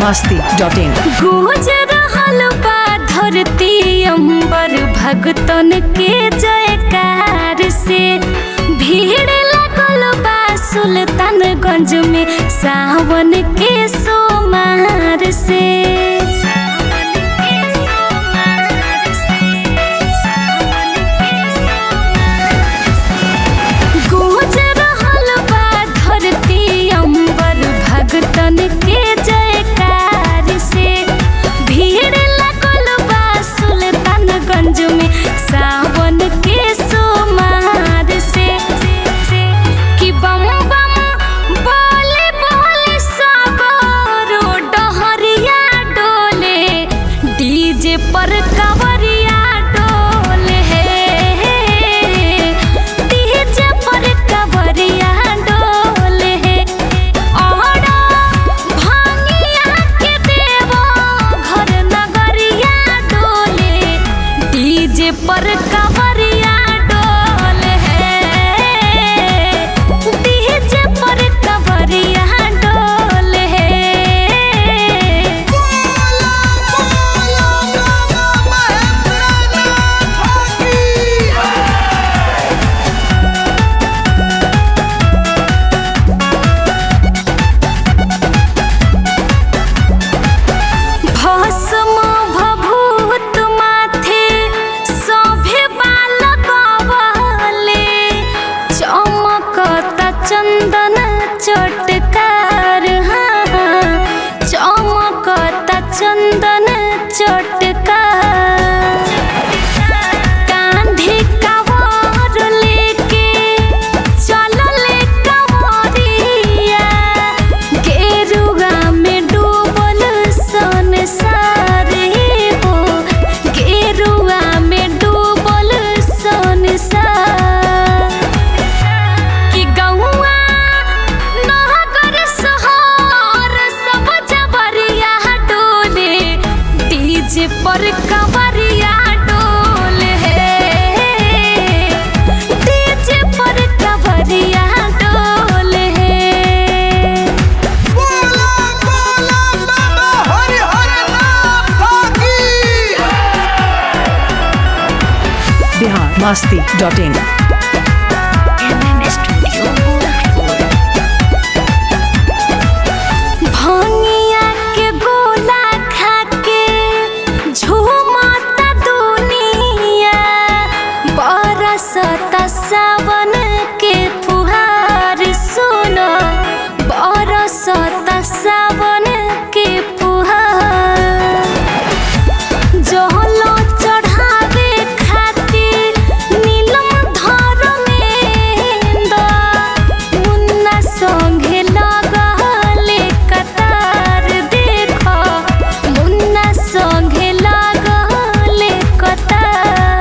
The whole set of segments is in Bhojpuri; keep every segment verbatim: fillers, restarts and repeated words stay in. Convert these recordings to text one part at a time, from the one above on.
मस्ती डॉट इन। गूंज रहल बा धरती अंबर भगतन के जयकार से। भीड़ लगल बा सुल्तानगंज में सावन के सोमवार से। गूंज रहल बा धरती अंबर भगतन के जयकार से। भीड़ लगल बा सुल्तानगंज में सावन के सोमवार से। कि बम बम बोले बोले सागरो डहरिया डोले, डीजे पर कवरिया डोले है। डीजे पर कवरिया डोले है। और भांगिया के देवो घर नगरिया डोले, डीजे पर कवरिया डोले है। डीजे पर कवरिया डोले है। भस्म भभूत माथे सभे बालकवले, चमकता चंदन चटकार। हाँ, चमकता चंदन चटकार। कांधे कवर लेके चलले कवरिया, गेरुआ में डूबल संसार हो। गेरुआ में डूबल संसार। कि गौआ नगर शहर सब जबरिया डोले, डीजे पर कवरिया डोले है। डीजे पर कवरिया डोले है। Bihar Masti dot in. भंगिया के गोला खाके झूमता दुनिया, बरसता सावन के फुहार। सुनो, बरसता सावन के फुहार। जहलो चढ़ावे खातिर नीलम धर्मेंद्र, मुन्ना संगे लगले कतार। देखो, मुन्ना संगे लगले कतार।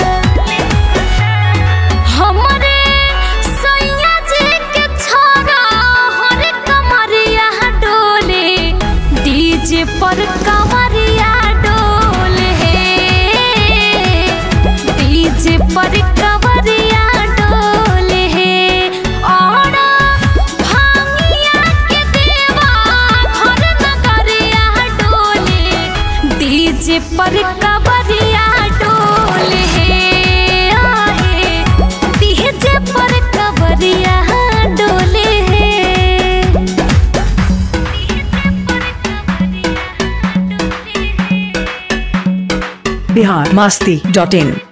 हमरे सैया जी के छोरा हर कमरिया डोले, डीजे पर कवरिया डोले है। डीजे पर कवरिया डोले है। और भांगिया के देवा घर नगरिया डोले, डीजे पर कवरिया डोले है। आहे, डीजे पर कवरिया डोले है। बिहार मस्ती डॉट इन।